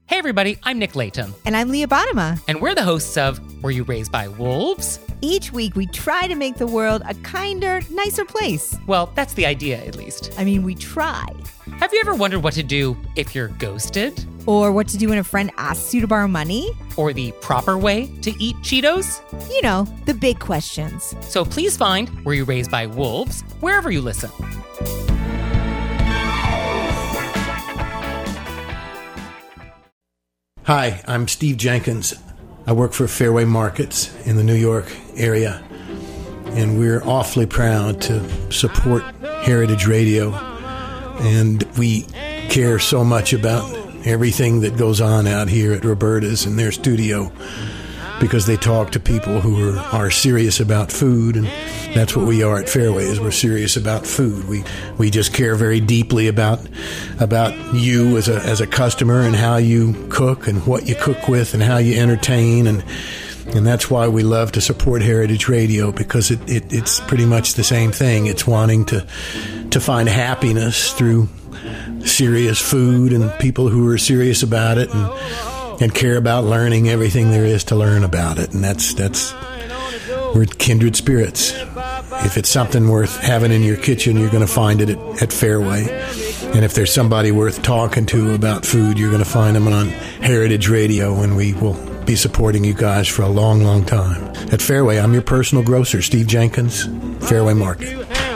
Hey everybody, I'm Nick Layton. And I'm Leah Bottima. And we're the hosts of Were You Raised by Wolves? Each week we try to make the world a kinder, nicer place. Well, that's the idea, at least. I mean, we try. Have you ever wondered what to do if you're ghosted? Or what to do when a friend asks you to borrow money? Or the proper way to eat Cheetos? You know, the big questions. So please find Were You Raised by Wolves wherever you listen. Hi, I'm Steve Jenkins. I work for Fairway Markets in the New York area, and we're awfully proud to support Heritage Radio, and we care so much about everything that goes on out here at Roberta's in their studio, because they talk to people who are serious about food, and that's what we are at Fairway, is we're serious about food. We just care very deeply about you as a customer and how you cook and what you cook with and how you entertain, and that's why we love to support Heritage Radio, because it's pretty much the same thing. It's wanting to find happiness through serious food and people who are serious about it and care about learning everything there is to learn about it. And that's we're kindred spirits. If it's something worth having in your kitchen, you're going to find it at Fairway. And if there's somebody worth talking to about food, you're going to find them on Heritage Radio, and we will be supporting you guys for a long, long time. At Fairway, I'm your personal grocer, Steve Jenkins, Fairway Market.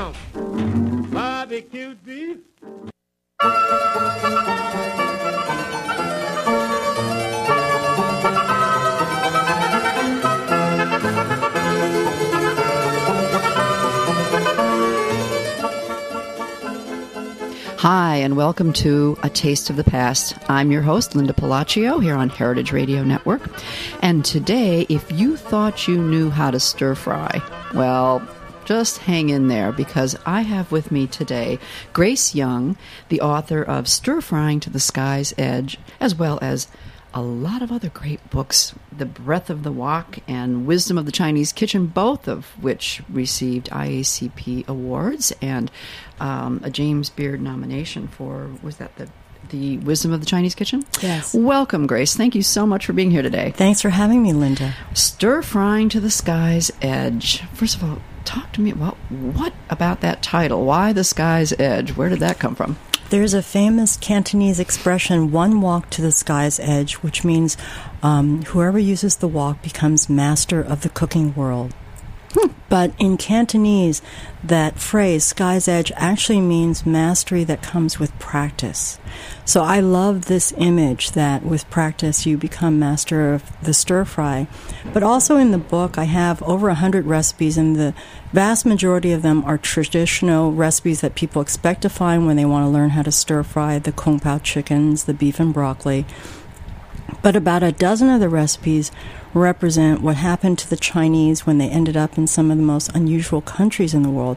Hi, and welcome to A Taste of the Past. I'm your host, Linda Palacio, here on Heritage Radio Network. And today, if you thought you knew how to stir fry, well, just hang in there, because I have with me today Grace Young, the author of Stir Frying to the Sky's Edge, as well as a lot of other great books, The Breath of the Wok and Wisdom of the Chinese Kitchen, both of which received IACP awards and a James Beard nomination for, was that the Wisdom of the Chinese Kitchen? Yes. Welcome, Grace. Thank you so much for being here today. Thanks for having me, Linda. Stir Frying to the Sky's Edge. First of all, talk to me about what about that title? Why the Sky's Edge? Where did that come from? There's a famous Cantonese expression, one wok to the sky's edge, which means whoever uses the wok becomes master of the cooking world. But in Cantonese, that phrase, sky's edge, actually means mastery that comes with practice. So I love this image that with practice you become master of the stir fry. But also in the book, I have over 100 recipes, and the vast majority of them are traditional recipes that people expect to find when they want to learn how to stir fry the kung pao chickens, the beef and broccoli. But about a dozen of the recipes represent what happened to the Chinese when they ended up in some of the most unusual countries in the world.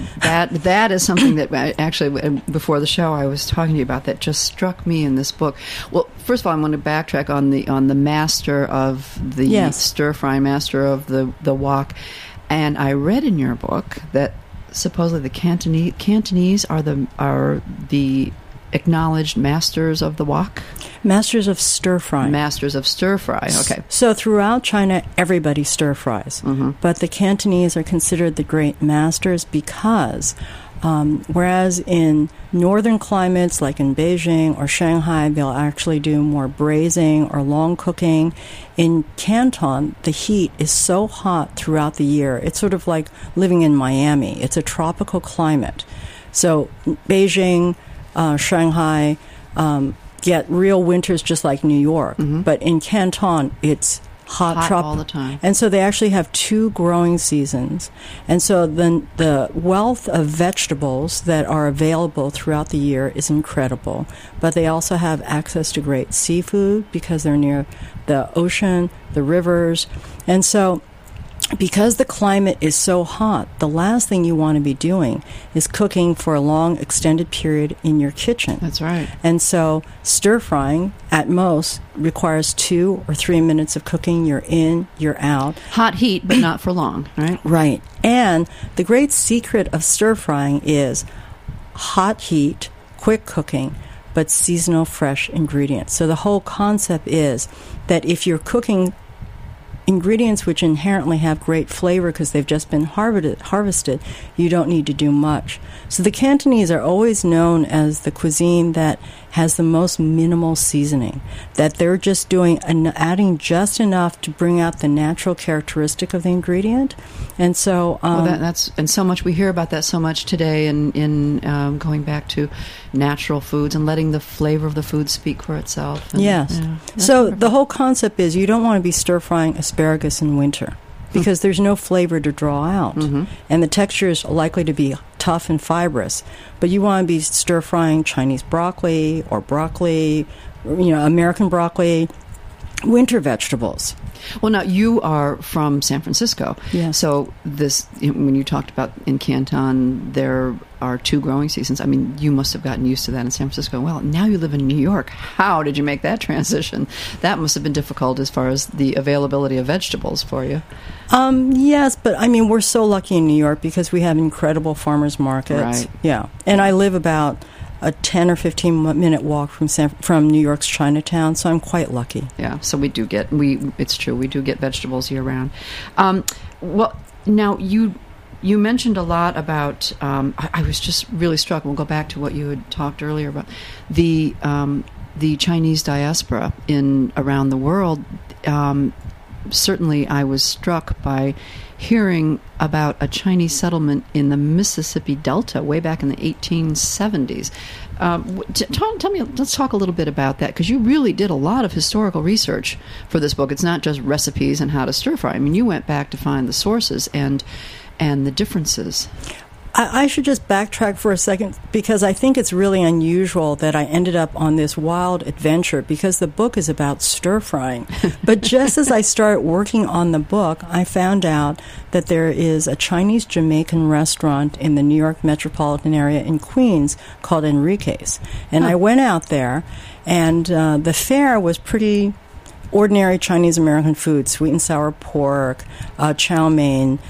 That is something that actually, before the show, I was talking to you about that just struck me in this book. Well, first of all, I want to backtrack on the master of the stir fry, master of the wok, and I read in your book that supposedly the Cantonese are the acknowledged masters of the wok? Masters of stir fry. Masters of stir fry, okay. So throughout China, everybody stir fries. Mm-hmm. But the Cantonese are considered the great masters because whereas in northern climates like in Beijing or Shanghai, they'll actually do more braising or long cooking. In Canton, the heat is so hot throughout the year. It's sort of like living in Miami. It's a tropical climate. So Beijing, Shanghai get real winters just like New York. Mm-hmm. But in Canton, it's hot all the time. And so they actually have two growing seasons. And so then the wealth of vegetables that are available throughout the year is incredible. But they also have access to great seafood because they're near the ocean, the rivers. And so because the climate is so hot, the last thing you want to be doing is cooking for a long, extended period in your kitchen. That's right. And so stir-frying, at most, requires 2 or 3 minutes of cooking. You're in, you're out. Hot heat, but not for long, right? Right. And the great secret of stir-frying is hot heat, quick cooking, but seasonal fresh ingredients. So the whole concept is that if you're cooking ingredients which inherently have great flavor because they've just been harvested, you don't need to do much. So the Cantonese are always known as the cuisine that has the most minimal seasoning, that they're just adding just enough to bring out the natural characteristic of the ingredient. And so that's so much we hear about that so much today in going back to natural foods and letting the flavor of the food speak for itself. And, yes. So wonderful. The whole concept is you don't want to be stir-frying asparagus in winter because there's no flavor to draw out. Mm-hmm. And the texture is likely to be tough and fibrous. But you want to be stir-frying Chinese broccoli or broccoli, American broccoli, winter vegetables. Well, now, you are from San Francisco. Yes. So when you talked about in Canton, there are 2 growing seasons. I mean, you must have gotten used to that in San Francisco. Well, now you live in New York. How did you make that transition? That must have been difficult as far as the availability of vegetables for you. Yes, but I mean, we're so lucky in New York because we have incredible farmers markets. Right. Yeah. And I live about a 10 or 15-minute walk from New York's Chinatown, so I'm quite lucky. Yeah, so it's true, we do get vegetables year-round. Well, now, you mentioned a lot about, I was just really struck, we'll go back to what you had talked earlier about, the Chinese diaspora around the world. Certainly, I was struck by hearing about a Chinese settlement in the Mississippi Delta way back in the 1870s. Tell me, let's talk a little bit about that, because you really did a lot of historical research for this book. It's not just recipes and how to stir fry. I mean, you went back to find the sources and the differences. I should just backtrack for a second because I think it's really unusual that I ended up on this wild adventure because the book is about stir-frying. But just as I started working on the book, I found out that there is a Chinese-Jamaican restaurant in the New York metropolitan area in Queens called Enrique's. And I went out there, and the fare was pretty ordinary Chinese-American food, sweet and sour pork, chow mein,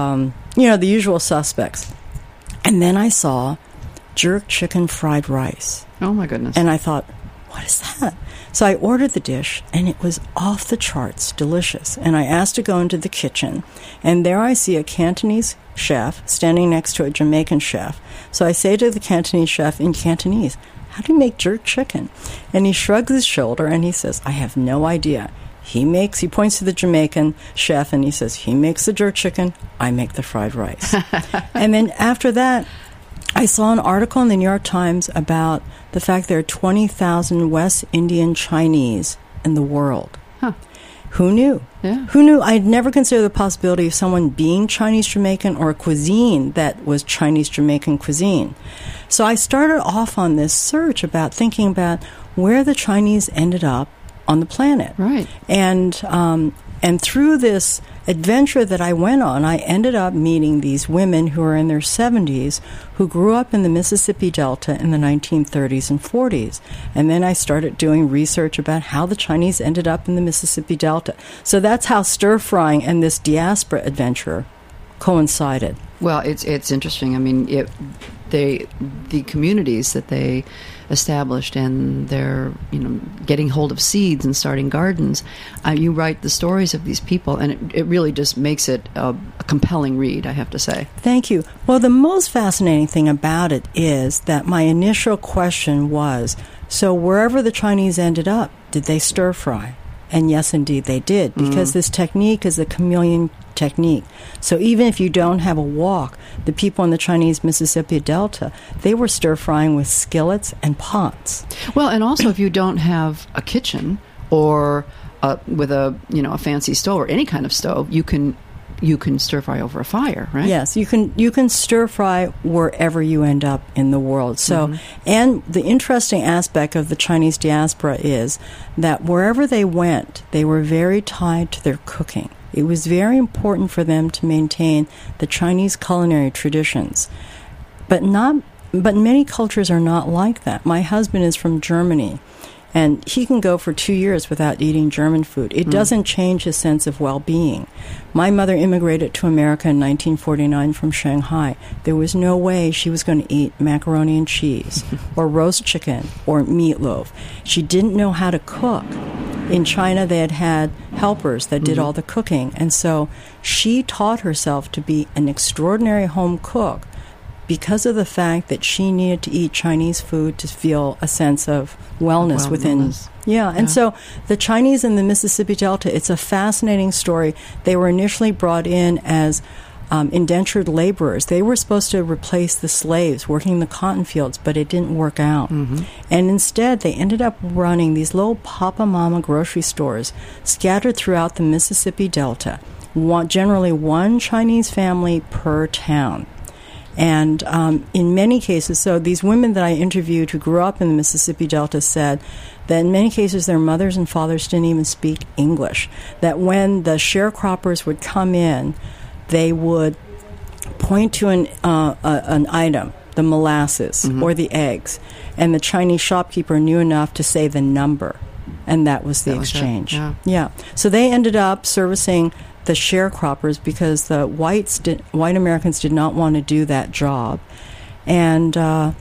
the usual suspects. And then I saw jerk chicken fried rice. Oh, my goodness. And I thought, what is that? So I ordered the dish, and it was off the charts, delicious. And I asked to go into the kitchen, and there I see a Cantonese chef standing next to a Jamaican chef. So I say to the Cantonese chef in Cantonese, how do you make jerk chicken? And he shrugs his shoulder, and he says, I have no idea. He points to the Jamaican chef, and he says, he makes the jerk chicken, I make the fried rice. And then after that, I saw an article in the New York Times about the fact there are 20,000 West Indian Chinese in the world. Huh. Who knew? Yeah. Who knew? I'd never considered the possibility of someone being Chinese-Jamaican or a cuisine that was Chinese-Jamaican cuisine. So I started off on this search about thinking about where the Chinese ended up on the planet. Right. And through this adventure that I went on, I ended up meeting these women who are in their 70s who grew up in the Mississippi Delta in the 1930s and 40s. And then I started doing research about how the Chinese ended up in the Mississippi Delta. So that's how stir-frying and this diaspora adventure coincided. Well, it's interesting. I mean, the communities that they established and they're getting hold of seeds and starting gardens. You write the stories of these people, and it really just makes it a compelling read, I have to say. Thank you. Well, the most fascinating thing about it is that my initial question was, so wherever the Chinese ended up, did they stir fry? And yes, indeed, they did, because this technique is a chameleon technique. So even if you don't have a wok, the people in the Chinese Mississippi Delta, they were stir-frying with skillets and pots. Well, and also if you don't have a kitchen or with a fancy stove or any kind of stove, you can stir-fry over a fire, right? Yes, you can stir-fry wherever you end up in the world. So, and the interesting aspect of the Chinese diaspora is that wherever they went, they were very tied to their cooking. It was very important for them to maintain the Chinese culinary traditions. But many cultures are not like that. My husband is from Germany, And he can go for 2 years without eating German food. It doesn't change his sense of well-being. My mother immigrated to America in 1949 from Shanghai. There was no way she was going to eat macaroni and cheese or roast chicken or meatloaf. She didn't know how to cook. In China, they had helpers that did all the cooking. And so she taught herself to be an extraordinary home cook because of the fact that she needed to eat Chinese food to feel a sense of wellness within. Yeah, and so the Chinese in the Mississippi Delta, it's a fascinating story. They were initially brought in as indentured laborers. They were supposed to replace the slaves working the cotton fields, but it didn't work out. And instead, they ended up running these little Papa Mama grocery stores scattered throughout the Mississippi Delta, generally one Chinese family per town. And in many cases, so these women that I interviewed who grew up in the Mississippi Delta said that in many cases their mothers and fathers didn't even speak English, that when the sharecroppers would come in, they would point to an item, the molasses or the eggs, and the Chinese shopkeeper knew enough to say the number, and that was the exchange. Yeah. So they ended up servicing the sharecroppers because the white Americans did not want to do that job. And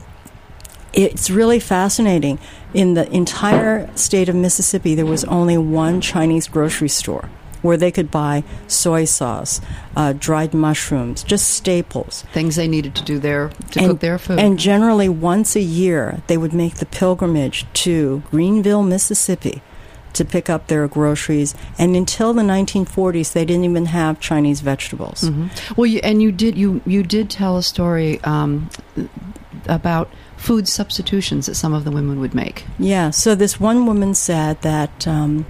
it's really fascinating. In the entire state of Mississippi, there was only one Chinese grocery store where they could buy soy sauce, dried mushrooms, just staples. Things they needed to do cook their food. And generally once a year, they would make the pilgrimage to Greenville, Mississippi, to pick up their groceries, and until the 1940s, they didn't even have Chinese vegetables. Well, you did tell a story about food substitutions that some of the women would make. Yeah. So this one woman said that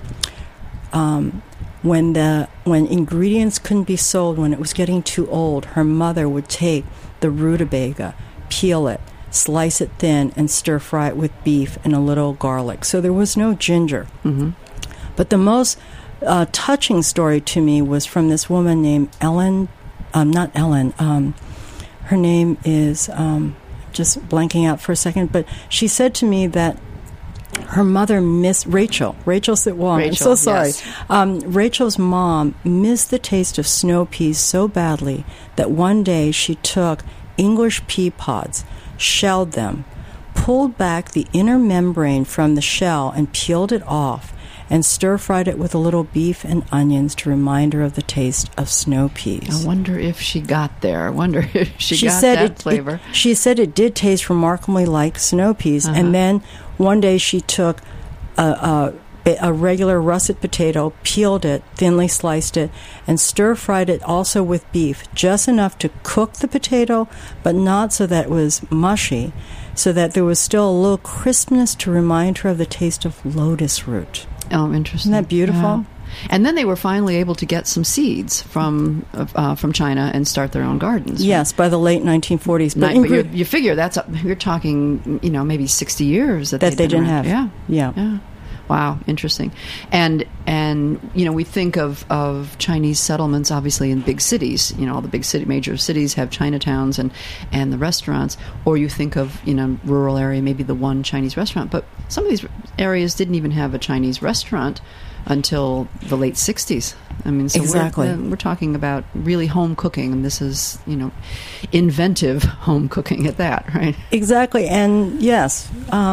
when ingredients couldn't be sold, when it was getting too old, her mother would take the rutabaga, peel it, slice it thin, and stir-fry it with beef and a little garlic. So there was no ginger. But the most touching story to me was from this woman named Ellen, not Ellen, her name is, just blanking out for a second, but she said to me that her mother missed Rachel Sitwell. I'm so sorry. Yes. Rachel's mom missed the taste of snow peas so badly that one day she took English pea pods, shelled them, pulled back the inner membrane from the shell and peeled it off, and stir-fried it with a little beef and onions to remind her of the taste of snow peas. I wonder if she got there. I wonder if she got that flavor. She said it did taste remarkably like snow peas, and then one day she took a regular russet potato, peeled it, thinly sliced it, and stir-fried it also with beef, just enough to cook the potato, but not so that it was mushy, so that there was still a little crispness to remind her of the taste of lotus root. Oh, interesting. Isn't that beautiful? Yeah. And then they were finally able to get some seeds from China and start their own gardens. Yes, by the late 1940s. But you figure you're talking, maybe 60 years that they didn't have. Yeah. Wow, interesting. And we think of Chinese settlements obviously in big cities. All the major cities have Chinatowns and the restaurants. Or you think of rural area, maybe the one Chinese restaurant. But some of these areas didn't even have a Chinese restaurant until the late 60s. I mean, so exactly. We're talking about really home cooking, and this is, inventive home cooking at that, right? Exactly, and yes,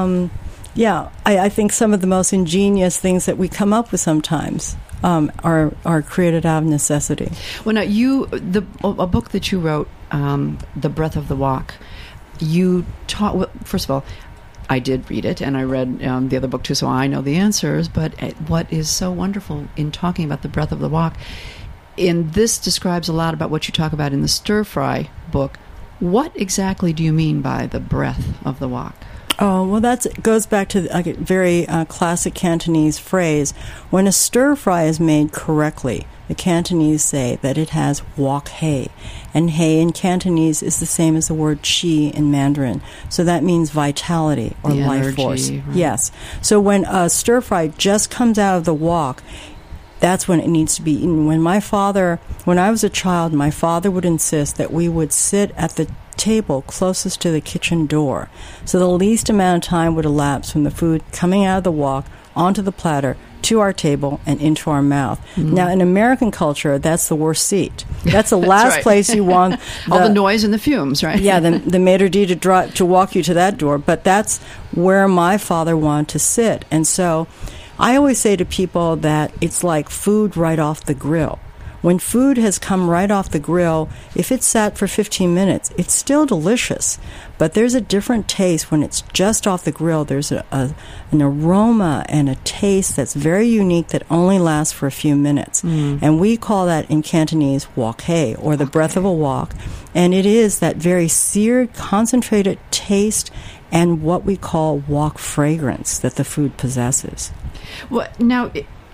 I think some of the most ingenious things that we come up with sometimes are created out of necessity. Well, now a book that you wrote, The Breath of the Wok, you taught. Well, first of all, I did read it, and I read the other book too, so I know the answers. But what is so wonderful in talking about The Breath of the Wok, and this describes a lot about what you talk about in the Stir Fry book. What exactly do you mean by the breath of the wok? Oh, well, that goes back to a very classic Cantonese phrase. When a stir fry is made correctly, the Cantonese say that it has wok hei. And hei in Cantonese is the same as the word qi in Mandarin. So that means vitality or the life energy, force. Right. Yes. So when a stir fry just comes out of the wok, that's when it needs to be eaten. When I was a child, my father would insist that we would sit at the table closest to the kitchen door. So the least amount of time would elapse from the food coming out of the wok onto the platter to our table and into our mouth. Now, in American culture, that's the worst seat. That's the last right. place you want. All the noise and the fumes, right? Yeah, the maitre d' to walk you to that door. But that's where my father wanted to sit. And so I always say to people that it's like food right off the grill. When food has come right off the grill, if it's sat for 15 minutes, it's still delicious. But there's a different taste when it's just off the grill. There's an aroma and a taste that's very unique that only lasts for a few minutes. And we call that in Cantonese wok hei, or the breath of a wok. And it is that very seared, concentrated taste and what we call wok fragrance that the food possesses. Well, now,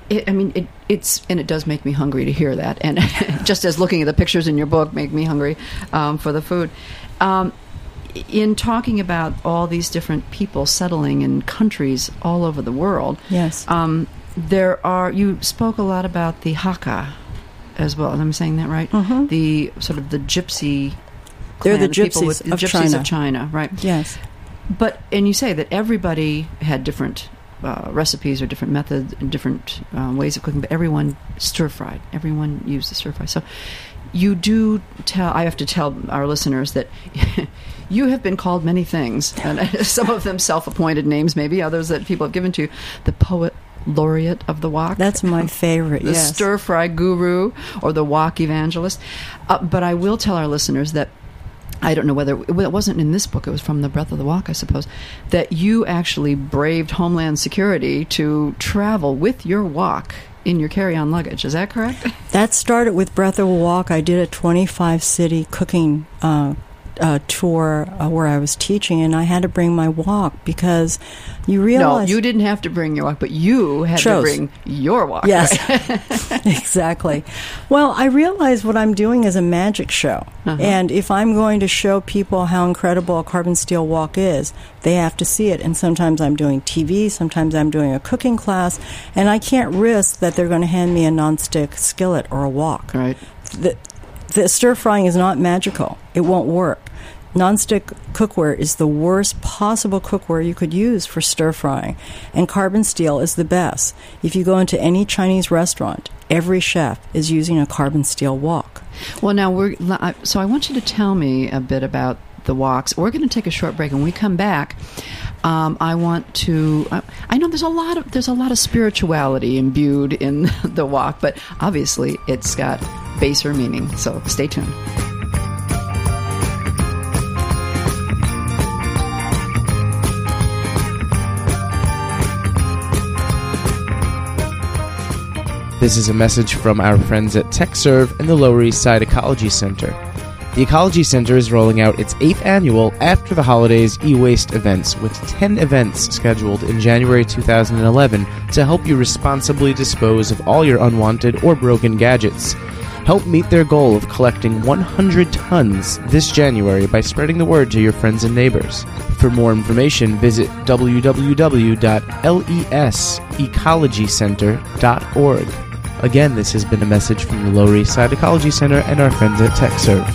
it does make me hungry to hear that, and just as looking at the pictures in your book make me hungry for the food. In talking about all these different people settling in countries all over the world, yes, you spoke a lot about the Hakka as well. Am I saying that right? Mm-hmm. The sort of the gypsy. They're the gypsies, gypsies of China, right? Yes, and you say that everybody had different recipes or different methods and different ways of cooking, but everyone stir-fried. Everyone used the stir-fry. So you do tell, I have to tell our listeners that you have been called many things, and some of them self-appointed names, maybe others that people have given to you. The poet laureate of the wok. That's my favorite, the yes. stir-fry guru or the wok evangelist. But I will tell our listeners that I don't know whether it wasn't in this book, it was from The Breath of the Wok, I suppose, that you actually braved Homeland Security to travel with your wok in your carry-on luggage. Is that correct? That started with Breath of a Wok. I did a 25-city cooking tour where I was teaching, and I had to bring my wok because you realize... No, you didn't have to bring your wok, but you had to bring your wok. Yes, right? Exactly. Well, I realize what I'm doing is a magic show, and if I'm going to show people how incredible a carbon steel wok is, they have to see it. And sometimes I'm doing TV, sometimes I'm doing a cooking class, and I can't risk that they're going to hand me a nonstick skillet or a wok. Right. The stir-frying is not magical. It won't work. Nonstick cookware is the worst possible cookware you could use for stir-frying, and carbon steel is the best. If you go into any Chinese restaurant, every chef is using a carbon steel wok. Well, now so I want you to tell me a bit about the woks. We're going to take a short break, and when we come back, I want to. I know there's a lot of spirituality imbued in the wok, but obviously it's got baser meaning. So stay tuned. This is a message from our friends at TechServe and the Lower East Side Ecology Center. The Ecology Center is rolling out its 8th annual After the Holidays e-waste events, with 10 events scheduled in January 2011 to help you responsibly dispose of all your unwanted or broken gadgets. Help meet their goal of collecting 100 tons this January by spreading the word to your friends and neighbors. For more information, visit www.lesecologycenter.org. Again, this has been a message from the Lower East Side Ecology Center and our friends at TechServe.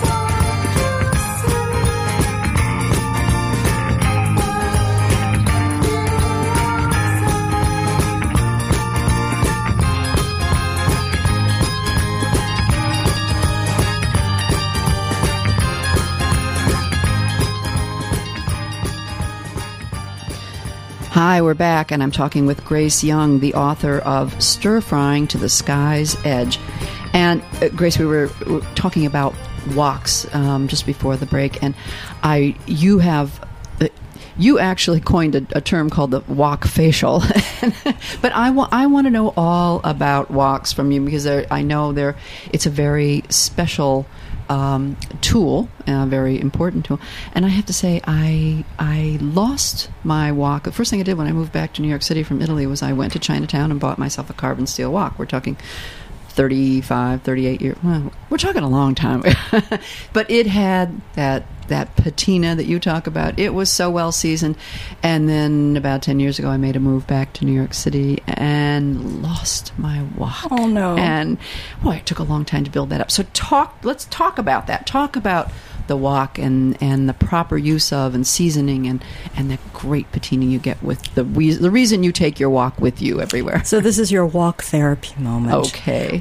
Hi, we're back, and I'm talking with Grace Young, the author of Stir Frying to the Sky's Edge. And Grace, we were talking about woks just before the break, and you actually coined a term called the wok facial. But I want to know all about woks from you, because I know it's a very special tool, a very important tool. And I have to say, I lost my wok. The first thing I did when I moved back to New York City from Italy was I went to Chinatown and bought myself a carbon steel wok. We're talking 35, 38 years. Well, we're talking a long time. But it had that that patina that you talk about. It was so well seasoned. And then about 10 years ago, I made a move back to New York City and lost my wok. Oh, no. And boy, it took a long time to build that up. So let's talk about that. Talk about the wok and the proper use of and seasoning and the great patina you get with the reason you take your wok with you everywhere. So this is your wok therapy moment. Okay.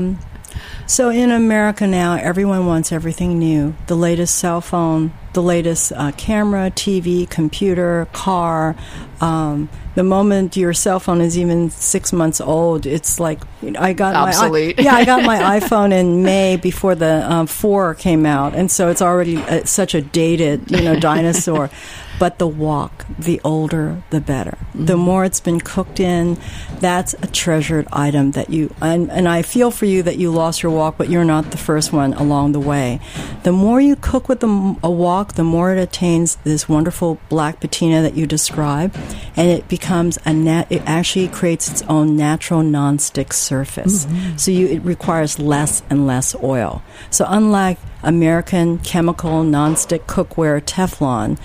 So in America now, everyone wants everything new. The latest cell phone, the latest camera, TV, computer, car. The moment your cell phone is even 6 months old, it's like I got obsolete. I got my iPhone in May before the 4 came out, and so it's already such a dated, dinosaur. But the wok, the older, the better. Mm-hmm. The more it's been cooked in, that's a treasured item that you... And I feel for you that you lost your wok, but you're not the first one along the way. The more you cook with a wok, the more it attains this wonderful black patina that you describe, and it becomes it actually creates its own natural nonstick surface. Mm-hmm. So it requires less and less oil. So unlike American chemical nonstick cookware Teflon,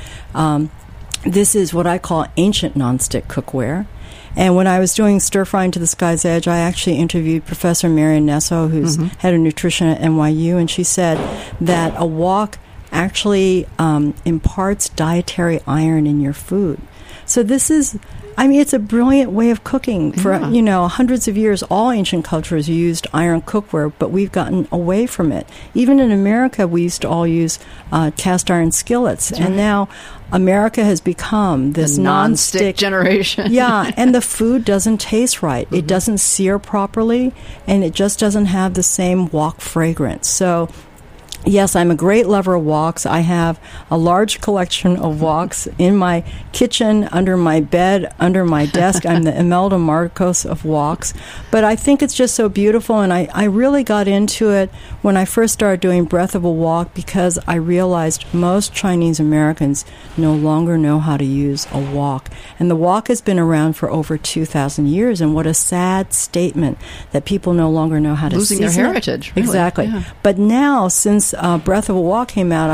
this is what I call ancient nonstick cookware. And when I was doing Stir Frying to the Sky's Edge, I actually interviewed Professor Marion Nesso, who's head of nutrition at NYU, and she said that a wok actually imparts dietary iron in your food. So this is... it's a brilliant way of cooking. For, hundreds of years, all ancient cultures used iron cookware, but we've gotten away from it. Even in America, we used to all use cast iron skillets. That's and now America has become this non-stick generation. Yeah, and the food doesn't taste right. Mm-hmm. It doesn't sear properly, and it just doesn't have the same wok fragrance. So... yes, I'm a great lover of woks. I have a large collection of woks in my kitchen, under my bed, under my desk. I'm the Imelda Marcos of woks. But I think it's just so beautiful, and I really got into it when I first started doing Breath of a Wok because I realized most Chinese Americans no longer know how to use a wok. And the wok has been around for over 2,000 years, and what a sad statement that people no longer know how to losing season their heritage. Really. Exactly. Yeah. But now, since Breath of a Wok came out,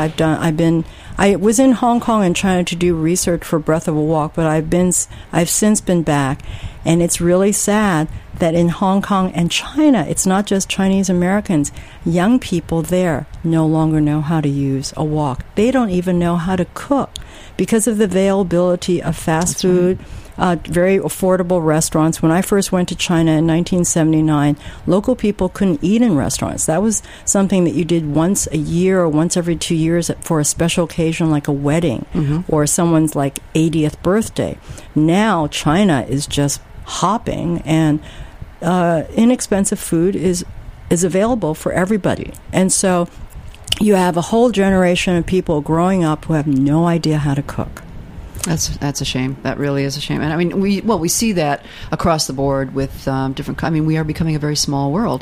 I was in Hong Kong and China to do research for Breath of a Wok, but I've since been back, and it's really sad that in Hong Kong and China, it's not just Chinese Americans, young people there no longer know how to use a wok. They don't even know how to cook because of the availability of fast food. Very affordable restaurants. When I first went to China in 1979, local people couldn't eat in restaurants. That was something that you did once a year or once every 2 years for a special occasion like a wedding or someone's 80th birthday. Now China is just hopping, and inexpensive food is available for everybody. And so you have a whole generation of people growing up who have no idea how to cook. That's a shame. That really is a shame. And we see that across the board with different. We are becoming a very small world,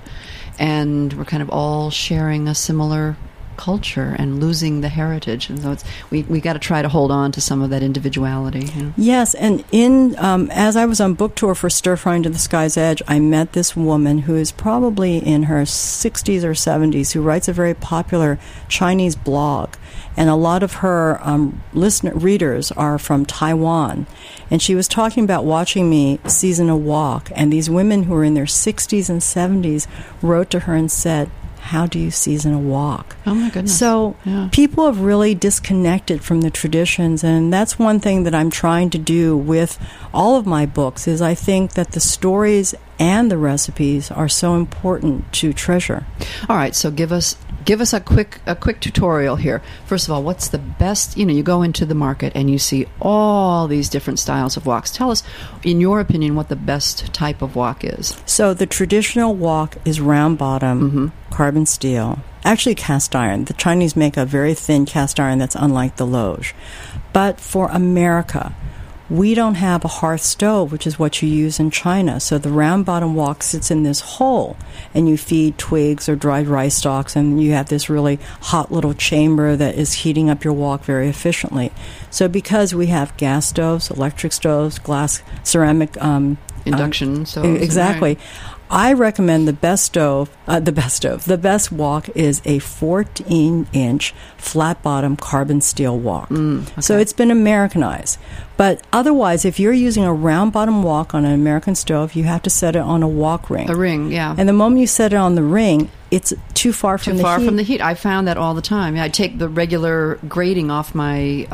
and we're kind of all sharing a similar culture and losing the heritage. And so we got to try to hold on to some of that individuality. Yes, and as I was on book tour for Stir Frying to the Sky's Edge, I met this woman who is probably in her 60s or 70s who writes a very popular Chinese blog. And a lot of her readers are from Taiwan. And she was talking about watching me season a wok. And these women who are in their 60s and 70s wrote to her and said, how do you season a wok? Oh, my goodness. So people have really disconnected from the traditions. And that's one thing that I'm trying to do with all of my books is I think that the stories and the recipes are so important to treasure. All right, so give us a quick tutorial here. First of all, what's the best? You go into the market and you see all these different styles of woks. Tell us, in your opinion, what the best type of wok is. So the traditional wok is round bottom, carbon steel, actually cast iron. The Chinese make a very thin cast iron that's unlike the loge. But for America, we don't have a hearth stove, which is what you use in China. So the round bottom wok sits in this hole, and you feed twigs or dried rice stalks, and you have this really hot little chamber that is heating up your wok very efficiently. So because we have gas stoves, electric stoves, glass, ceramic... induction stoves. Exactly. Right. I recommend the best wok is a 14-inch flat-bottom carbon steel wok. Okay. So it's been Americanized. But otherwise, if you're using a round-bottom wok on an American stove, you have to set it on a wok ring. A ring, yeah. And the moment you set it on the ring, it's too far from the heat. Too far from the heat. I found that all the time. I take the regular grating off my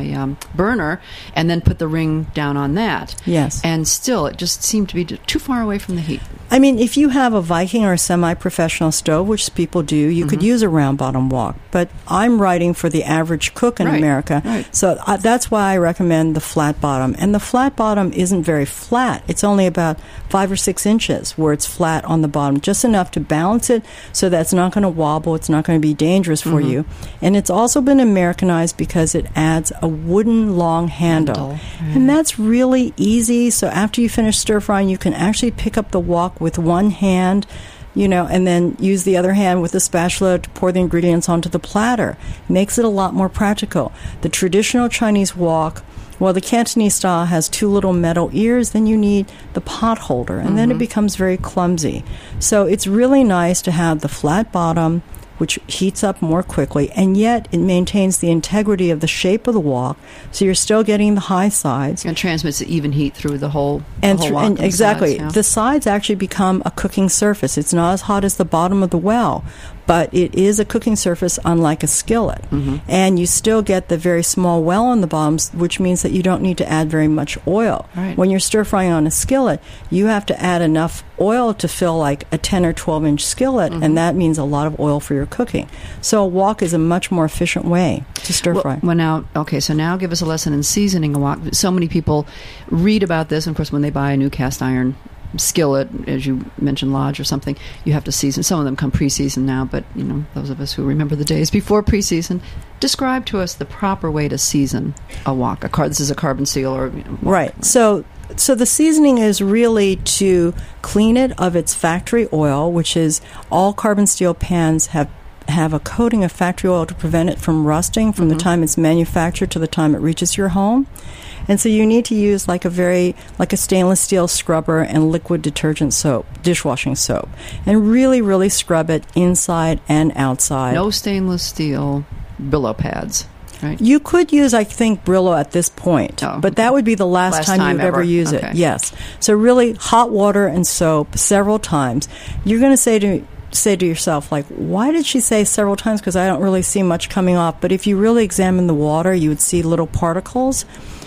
burner and then put the ring down on that. Yes. And still, it just seemed to be too far away from the heat. I mean, if you have a Viking or a semi-professional stove, which people do, you could use a round-bottom wok. But I'm writing for the average cook in America, so that's why I recommend the flat bottom. And the flat bottom isn't very flat. It's only about 5 or 6 inches where it's flat on the bottom, just enough to balance it so that it's not going to wobble, it's not going to be dangerous for you. And it's also been Americanized because it adds a wooden long handle. And that's really easy. So after you finish stir-frying, you can actually pick up the wok with one hand, and then use the other hand with the spatula to pour the ingredients onto the platter. Makes it a lot more practical. The traditional Chinese wok, well, the Cantonese style has 2 little metal ears, then you need the pot holder, and then it becomes very clumsy. So it's really nice to have the flat bottom, which heats up more quickly, and yet it maintains the integrity of the shape of the wok, so you're still getting the high sides. And transmits the even heat through the whole wok. And exactly. Sides, the sides actually become a cooking surface. It's not as hot as the bottom of the well, but it is a cooking surface unlike a skillet. And you still get the very small well on the bottom, which means that you don't need to add very much oil. Right. When you're stir-frying on a skillet, you have to add enough oil to fill like a 10 or 12-inch skillet, and that means a lot of oil for your cooking. So a wok is a much more efficient way to stir-fry. Well, now give us a lesson in seasoning a wok. So many people read about this, and of course, when they buy a new cast iron skillet, as you mentioned, Lodge or something, you have to season. Some of them come pre-seasoned now, but those of us who remember the days before pre-season, describe to us the proper way to season a wok. This is a carbon steel or wok. Right. So the seasoning is really to clean it of its factory oil, which is all carbon steel pans have a coating of factory oil to prevent it from rusting from the time it's manufactured to the time it reaches your home. And so you need to use like a stainless steel scrubber and liquid detergent soap, dishwashing soap, and really, really scrub it inside and outside. No stainless steel Brillo pads, right? You could use, I think, Brillo at this point, but that would be the last time you would ever use it. Yes. So really, hot water and soap several times. You're going to say to yourself, like, why did she say several times? Because I don't really see much coming off. But if you really examine the water, you would see little particles.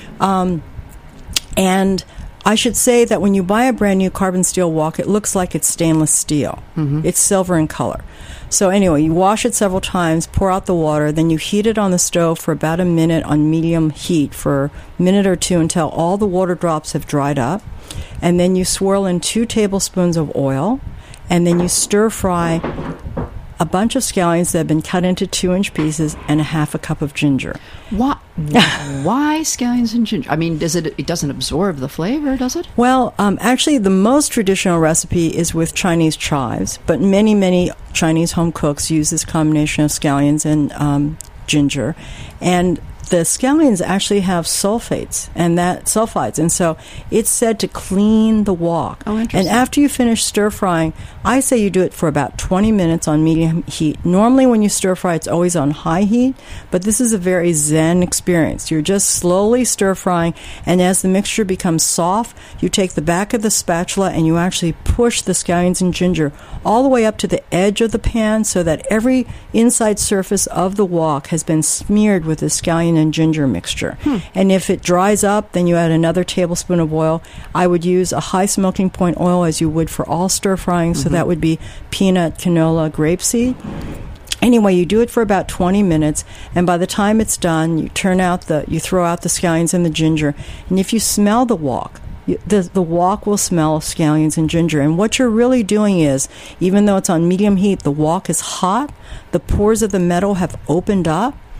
And I should say that when you buy a brand new carbon steel wok, it looks like it's stainless steel. It's silver in color. So anyway, you wash it several times, pour out the water, then you heat it on the stove for about a minute on medium heat for a minute or two until all the water drops have dried up. And then you swirl in 2 tablespoons of oil, and then you stir fry a bunch of scallions that have been cut into 2-inch pieces and a half a cup of ginger. Why scallions and ginger? I mean, it doesn't absorb the flavor, does it? Well, actually, the most traditional recipe is with Chinese chives, but many, many Chinese home cooks use this combination of scallions and ginger. And the scallions actually have sulfides, and so it's said to clean the wok. Oh, interesting. And after you finish stir-frying, I say you do it for about 20 minutes on medium heat. Normally when you stir-fry, it's always on high heat, but this is a very zen experience. You're just slowly stir-frying, and as the mixture becomes soft, you take the back of the spatula and you actually push the scallions and ginger all the way up to the edge of the pan so that every inside surface of the wok has been smeared with the scallion and ginger mixture. And if it dries up, then you add another tablespoon of oil. I would use a high smoking point oil as you would for all stir frying, so that would be peanut, canola, grapeseed. Anyway, you do it for about 20 minutes, and by the time it's done, you throw out the scallions and the ginger, and if you smell the wok, the wok will smell of scallions and ginger. And what you're really doing is, even though it's on medium heat, the wok is hot, the pores of the metal have opened up,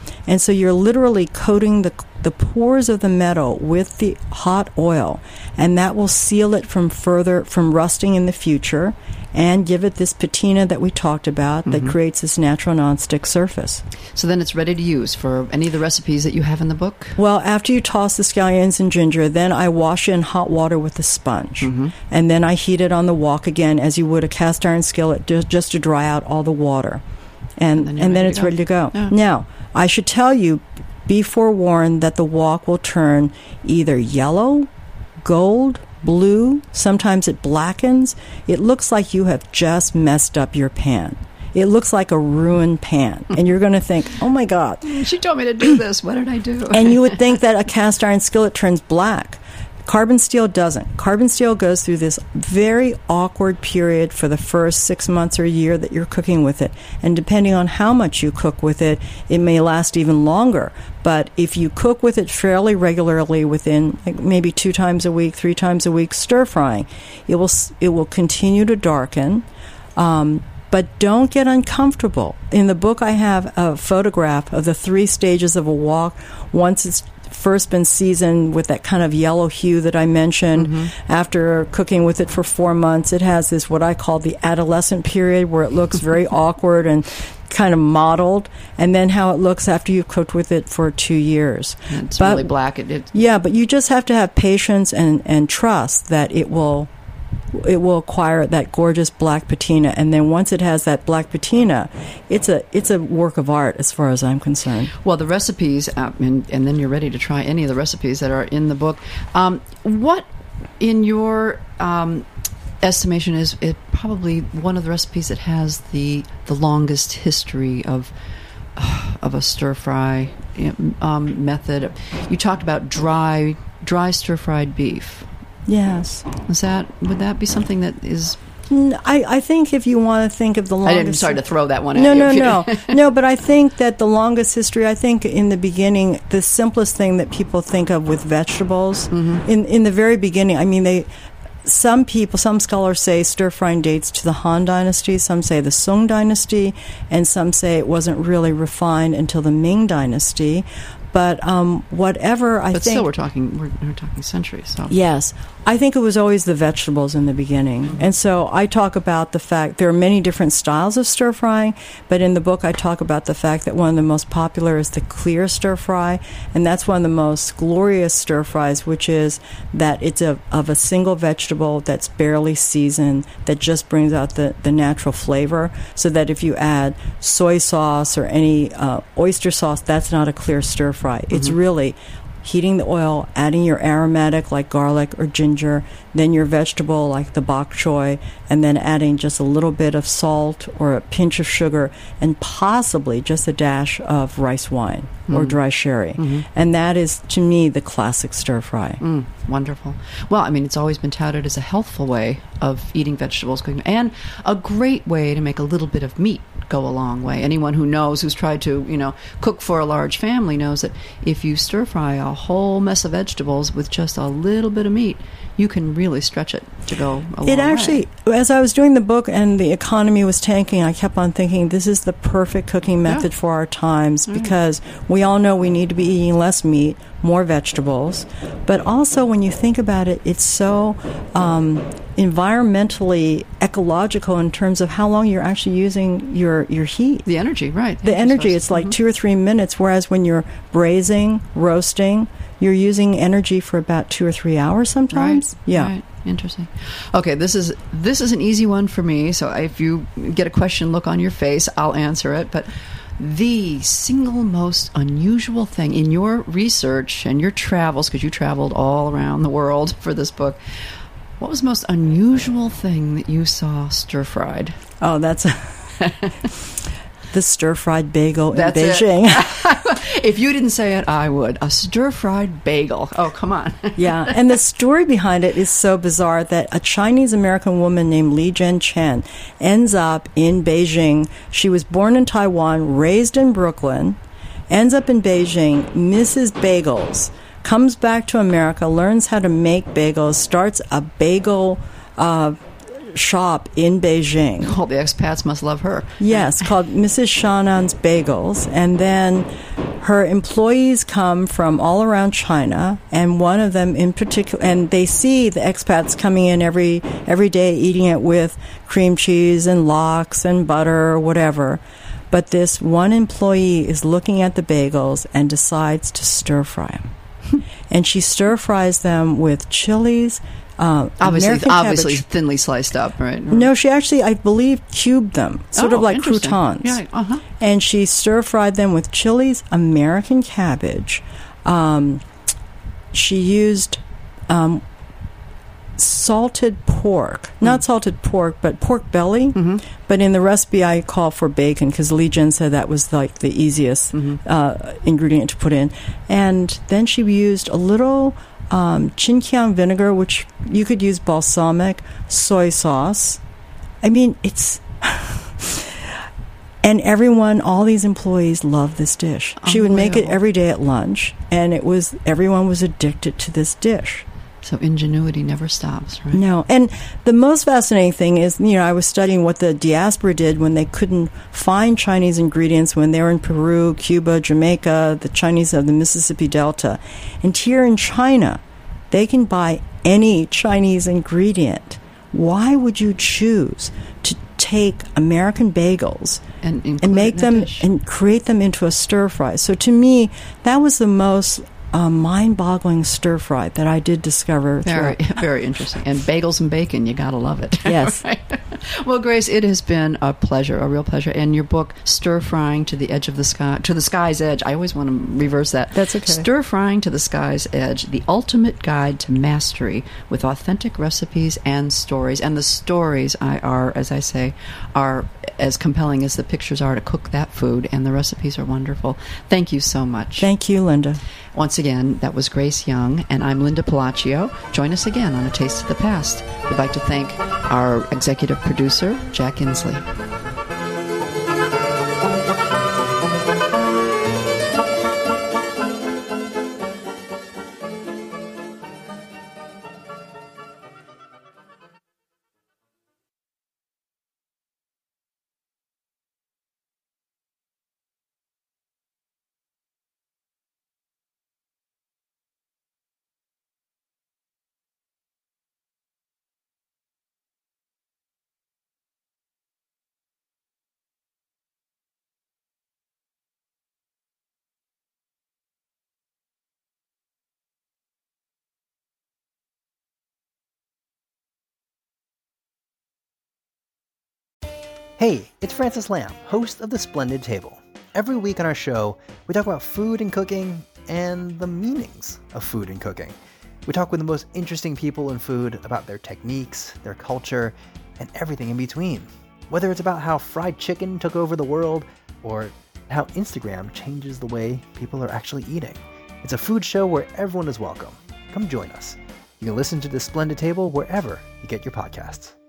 And so you're literally coating the pores of the metal with the hot oil, and that will seal it from rusting in the future and give it this patina that we talked about that creates this natural nonstick surface. So then it's ready to use for any of the recipes that you have in the book? Well, after you toss the scallions and ginger, then I wash it in hot water with a sponge. And then I heat it on the wok again as you would a cast iron skillet just to dry out all the water. And then it's ready to go. Yeah. Now, I should tell you, be forewarned that the wok will turn either yellow, gold, blue, sometimes it blackens. It looks like you have just messed up your pan. It looks like a ruined pan. And you're going to think, oh my God. She told me to do this. What did I do? And you would think that a cast iron skillet turns black. Carbon steel doesn't. Carbon steel goes through this very awkward period for the first 6 months or a year that you're cooking with it. And depending on how much you cook with it, it may last even longer. But if you cook with it fairly regularly within maybe 2 times a week, 3 times a week, stir frying, it will continue to darken. But don't get uncomfortable. In the book, I have a photograph of the 3 stages of a wok. Once it's first been seasoned with that kind of yellow hue that I mentioned. After cooking with it for 4 months, it has this what I call the adolescent period where it looks very awkward and kind of mottled, and then how it looks after you've cooked with it for 2 years. It's really black. Yeah, but you just have to have patience and trust that it will acquire that gorgeous black patina, and then once it has that black patina, it's a work of art as far as I'm concerned. Well, the recipes, and then you're ready to try any of the recipes that are in the book. What, in your estimation, is it probably one of the recipes that has the longest history of a stir fry method? You talked about dry stir fried beef. Yes. Would that be something that is... I think if you want to think of the longest... I'm sorry to throw that one at you. No, but I think that the longest history, I think in the beginning, the simplest thing that people think of with vegetables, in the very beginning, I mean, some scholars say stir frying dates to the Han Dynasty, some say the Sung Dynasty, and some say it wasn't really refined until the Ming Dynasty. But whatever, I think... But still, we're talking centuries. So. Yes. I think it was always the vegetables in the beginning. And so I talk about the fact there are many different styles of stir frying, but in the book I talk about the fact that one of the most popular is the clear stir fry, and that's one of the most glorious stir fries, which is that it's of a single vegetable that's barely seasoned, that just brings out the natural flavor, so that if you add soy sauce or any oyster sauce, that's not a clear stir fry. It's really heating the oil, adding your aromatic like garlic or ginger, then your vegetable like the bok choy, and then adding just a little bit of salt or a pinch of sugar and possibly just a dash of rice wine or dry sherry. And that is, to me, the classic stir fry. Wonderful. Well, I mean, it's always been touted as a healthful way of eating vegetables, and a great way to make a little bit of meat go a long way. Anyone who knows, who's tried to, cook for a large family, knows that if you stir fry a whole mess of vegetables with just a little bit of meat, you can really stretch it to go a long way. It actually, as I was doing the book and the economy was tanking, I kept on thinking this is the perfect cooking method for our times, because we all know we need to be eating less meat, more vegetables. But also, when you think about it, it's so environmentally ecological in terms of how long you're actually using your heat. The energy, right. The energy, it's like 2 or 3 minutes, whereas when you're braising, roasting, you're using energy for about 2 or 3 hours sometimes. Right. Yeah. Right. Interesting. Okay, this is an easy one for me, so if you get a question look on your face, I'll answer it. But the single most unusual thing in your research and your travels, because you traveled all around the world for this book, what was the most unusual thing that you saw stir-fried? Oh, that's the stir-fried bagel in Beijing. If you didn't say it, I would. A stir-fried bagel. Oh, come on. Yeah, and the story behind it is so bizarre that a Chinese-American woman named Li Zhenchen ends up in Beijing. She was born in Taiwan, raised in Brooklyn, ends up in Beijing, misses bagels, comes back to America, learns how to make bagels, starts a bagel shop in Beijing. All the expats must love her. Yes, called Mrs. Shannon's Bagels, and then Her employees come from all around China, and one of them in particular, and they see the expats coming in every day eating it with cream cheese and lox and butter or whatever. But this one employee is looking at the bagels and decides to stir fry them. And she stir fries them with chilies, obviously thinly sliced up, right? No, she actually, I believe, cubed them, sort of like croutons. Yeah, And she stir-fried them with chilies, American cabbage. She used salted pork. Not salted pork, but pork belly. But in the recipe, I call for bacon because Li Jin said that was like the easiest ingredient to put in. And then she used a little chinkiang vinegar, which you could use balsamic, soy sauce. I mean, it's... And all these employees love this dish. She would make it every day at lunch, and everyone was addicted to this dish. So ingenuity never stops, right? No. And the most fascinating thing is, I was studying what the diaspora did when they couldn't find Chinese ingredients when they were in Peru, Cuba, Jamaica, the Chinese of the Mississippi Delta. And here in China, they can buy any Chinese ingredient. Why would you choose to take American bagels and make them and create them into a stir fry? So to me, that was the most mind-boggling stir fry that I did discover. Very, very interesting. And bagels and bacon, you gotta love it. Yes. Right? Well, Grace, it has been a pleasure, a real pleasure. And your book, Stir Frying to the Edge of the Sky, to the Sky's Edge. I always want to reverse that. That's okay. Stir Frying to the Sky's Edge: The Ultimate Guide to Mastery, with authentic recipes and stories. And the stories are, as I say, are as compelling as the pictures are to cook that food. And the recipes are wonderful. Thank you so much. Thank you, Linda. Once again, that was Grace Young, and I'm Linda Palacio. Join us again on A Taste of the Past. We'd like to thank our executive producer, Jack Inslee. Hey, it's Francis Lamb, host of The Splendid Table. Every week on our show, we talk about food and cooking and the meanings of food and cooking. We talk with the most interesting people in food about their techniques, their culture, and everything in between. Whether it's about how fried chicken took over the world or how Instagram changes the way people are actually eating. It's a food show where everyone is welcome. Come join us. You can listen to The Splendid Table wherever you get your podcasts.